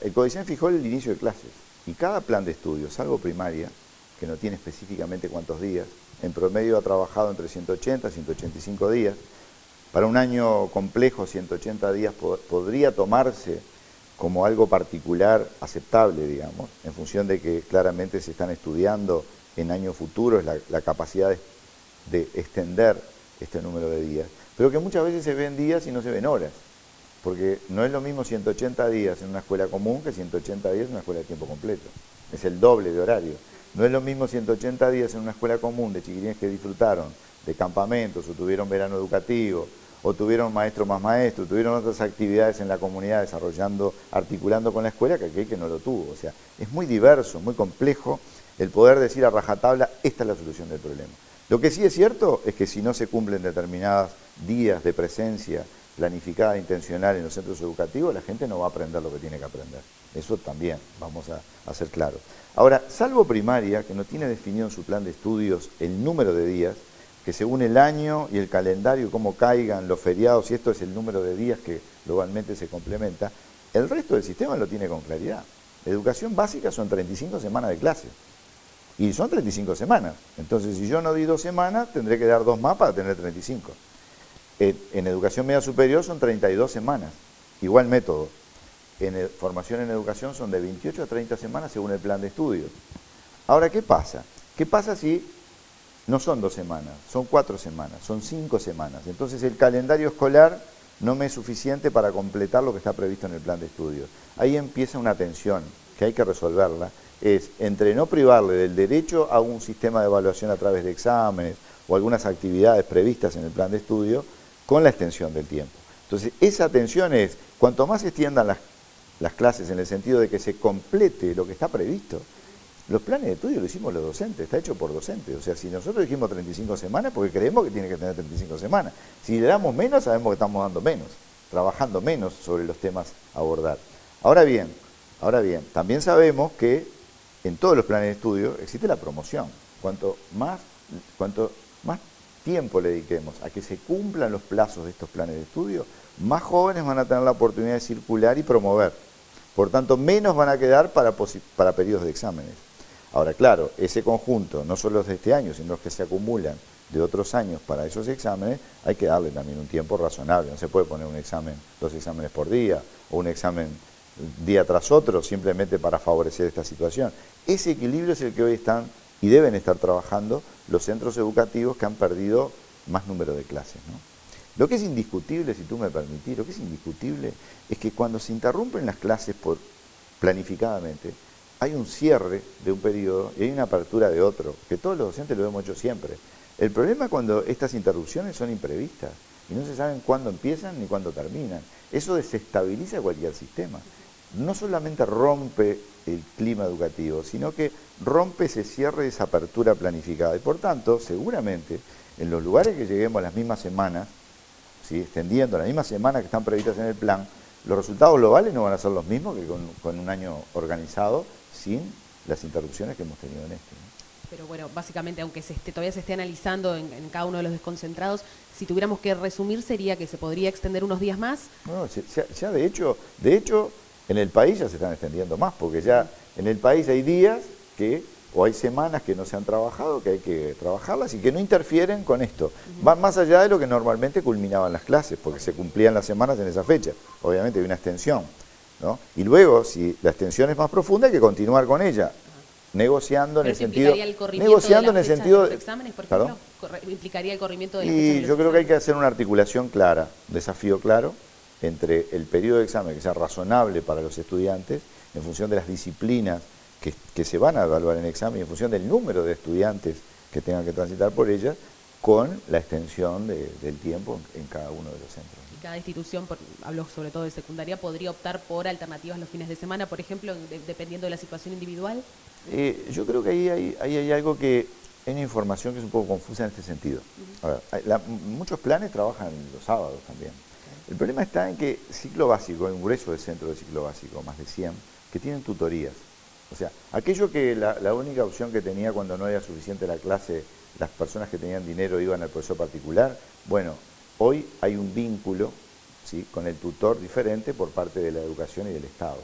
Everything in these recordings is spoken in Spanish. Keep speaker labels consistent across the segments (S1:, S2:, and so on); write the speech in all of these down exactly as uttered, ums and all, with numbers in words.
S1: el CODICEN fijó el inicio de clases y cada plan de estudio, salvo primaria, que no tiene específicamente cuántos días, en promedio ha trabajado entre ciento ochenta y ciento ochenta y cinco días. Para un año complejo, ciento ochenta días po podría tomarse como algo particular aceptable, digamos, en función de que claramente se están estudiando en años futuros la, la capacidad de, de extender este número de días, pero que muchas veces se ven días y no se ven horas, porque no es lo mismo ciento ochenta días en una escuela común que ciento ochenta días en una escuela de tiempo completo, es el doble de horario. No es lo mismo ciento ochenta días en una escuela común de chiquilines que disfrutaron de campamentos o tuvieron verano educativo, o tuvieron maestro más maestro, tuvieron otras actividades en la comunidad desarrollando, articulando con la escuela, que aquel que no lo tuvo. O sea, es muy diverso, muy complejo el poder decir a rajatabla, esta es la solución del problema. Lo que sí es cierto es que si no se cumplen determinados días de presencia planificada, intencional en los centros educativos, la gente no va a aprender lo que tiene que aprender. Eso también, vamos a, a ser claros. Ahora, salvo primaria, que no tiene definido en su plan de estudios el número de días, que según el año y el calendario, cómo caigan los feriados, y esto es el número de días que globalmente se complementa, el resto del sistema lo tiene con claridad. Educación básica son treinta y cinco semanas de clase, y son treinta y cinco semanas. Entonces, si yo no di dos semanas, tendré que dar dos más para tener treinta y cinco. En, en educación media superior son treinta y dos semanas, igual método. En el, formación en educación son de veintiocho a treinta semanas según el plan de estudios. Ahora, ¿qué pasa? ¿Qué pasa si no son dos semanas, son cuatro semanas, son cinco semanas? Entonces el calendario escolar no me es suficiente para completar lo que está previsto en el plan de estudios. Ahí empieza una tensión que hay que resolverla, es entre no privarle del derecho a un sistema de evaluación a través de exámenes o algunas actividades previstas en el plan de estudio con la extensión del tiempo. Entonces esa tensión es, cuanto más se extiendan las, las clases en el sentido de que se complete lo que está previsto. Los planes de estudio lo hicimos los docentes, está hecho por docentes. O sea, si nosotros dijimos treinta y cinco semanas, porque creemos que tiene que tener treinta y cinco semanas. Si le damos menos, sabemos que estamos dando menos, trabajando menos sobre los temas a abordar. Ahora bien, ahora bien, también sabemos que en todos los planes de estudio existe la promoción. Cuanto más, cuanto más tiempo le dediquemos a que se cumplan los plazos de estos planes de estudio, más jóvenes van a tener la oportunidad de circular y promover. Por tanto, menos van a quedar para, para periodos de exámenes. Ahora, claro, ese conjunto, no solo los de este año, sino los que se acumulan de otros años para esos exámenes, hay que darle también un tiempo razonable. No se puede poner un examen, dos exámenes por día, o un examen día tras otro, simplemente para favorecer esta situación. Ese equilibrio es el que hoy están y deben estar trabajando los centros educativos que han perdido más número de clases, ¿no? Lo que es indiscutible, si tú me permitís, lo que es indiscutible es que cuando se interrumpen las clases por, planificadamente, hay un cierre de un periodo y hay una apertura de otro, que todos los docentes lo hemos hecho siempre. El problema es cuando estas interrupciones son imprevistas y no se saben cuándo empiezan ni cuándo terminan. Eso desestabiliza cualquier sistema. No solamente rompe el clima educativo, sino que rompe ese cierre, esa apertura planificada. Y por tanto, seguramente, en los lugares que lleguemos a las mismas semanas, ¿sí?, extendiendo las mismas semanas que están previstas en el plan, los resultados globales no van a ser los mismos que con, con un año organizado, sin las interrupciones que hemos tenido en este, ¿no?
S2: Pero bueno, básicamente, aunque se esté, todavía se esté analizando en, en cada uno de los desconcentrados, si tuviéramos que resumir, sería que se podría extender unos días más.
S1: No, ya, ya de hecho, de hecho, en el país ya se están extendiendo más, porque ya en el país hay días que, o hay semanas que no se han trabajado, que hay que trabajarlas y que no interfieren con esto. Uh-huh. Van más allá de lo que normalmente culminaban las clases, porque se cumplían las semanas en esa fecha. Obviamente hay una extensión, ¿no? Y luego, si la extensión es más profunda, hay que continuar con ella, uh-huh, negociando en el sentido...
S2: El
S1: negociando en el sentido...
S2: de los exámenes, por ejemplo, ¿implicaría el corrimiento de la fecha
S1: Y
S2: de los
S1: yo creo que hay
S2: exámenes?
S1: que hacer una articulación clara, un desafío claro, entre el periodo de examen que sea razonable para los estudiantes, en función de las disciplinas que, que se van a evaluar en el examen, y en función del número de estudiantes que tengan que transitar por ellas, con la extensión de, del tiempo en cada uno de los centros.
S2: Y cada institución, por, hablo sobre todo de secundaria, podría optar por alternativas los fines de semana, por ejemplo, de, dependiendo de la situación individual.
S1: Eh, yo creo que ahí hay, ahí hay algo que, hay una información que es un poco confusa en este sentido. Uh-huh. A ver, hay, la, muchos planes trabajan los sábados también. Okay. El problema está en que ciclo básico, hay un grueso de centros de ciclo básico, más de cien, que tienen tutorías. O sea, aquello que la, la única opción que tenía cuando no era suficiente la clase, las personas que tenían dinero iban al profesor particular, bueno, hoy hay un vínculo, ¿sí?, con el tutor diferente por parte de la educación y del Estado.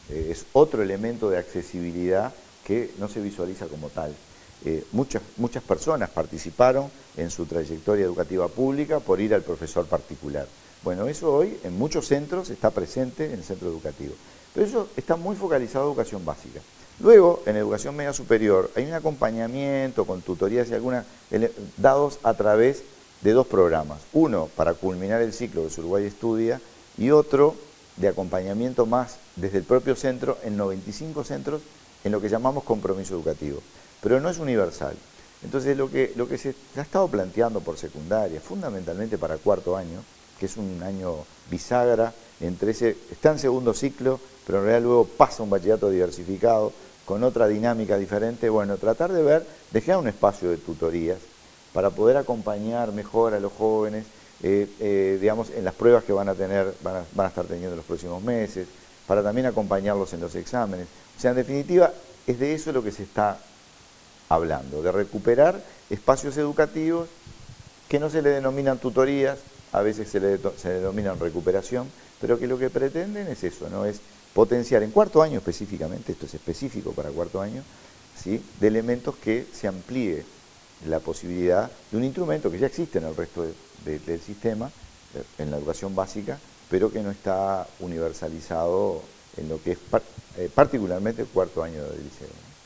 S1: Eh, es otro elemento de accesibilidad que no se visualiza como tal. Eh, muchas, muchas personas participaron en su trayectoria educativa pública por ir al profesor particular. Bueno, eso hoy en muchos centros está presente en el centro educativo. Pero eso está muy focalizado en educación básica. Luego, en educación media superior, hay un acompañamiento con tutorías y algunas dados a través de dos programas. Uno para culminar el ciclo que Uruguay estudia y otro de acompañamiento más desde el propio centro en noventa y cinco centros en lo que llamamos compromiso educativo. Pero no es universal. Entonces, lo que, lo que se ha estado planteando por secundaria, fundamentalmente para cuarto año, que es un año bisagra, entre ese, está en segundo ciclo, pero en realidad luego pasa un bachillerato diversificado, con otra dinámica diferente, bueno, tratar de ver, de crear un espacio de tutorías para poder acompañar mejor a los jóvenes, eh, eh, digamos, en las pruebas que van a tener, van a, van a estar teniendo en los próximos meses, para también acompañarlos en los exámenes. O sea, en definitiva, es de eso lo que se está hablando, de recuperar espacios educativos que no se le denominan tutorías, a veces se le, se le denominan recuperación, pero que lo que pretenden es eso, ¿no? Es potenciar en cuarto año específicamente, esto es específico para cuarto año, ¿sí? De elementos que se amplíe la posibilidad de un instrumento que ya existe en el resto de, de, del sistema, en la educación básica, pero que no está universalizado en lo que es par, eh, particularmente el cuarto año del liceo.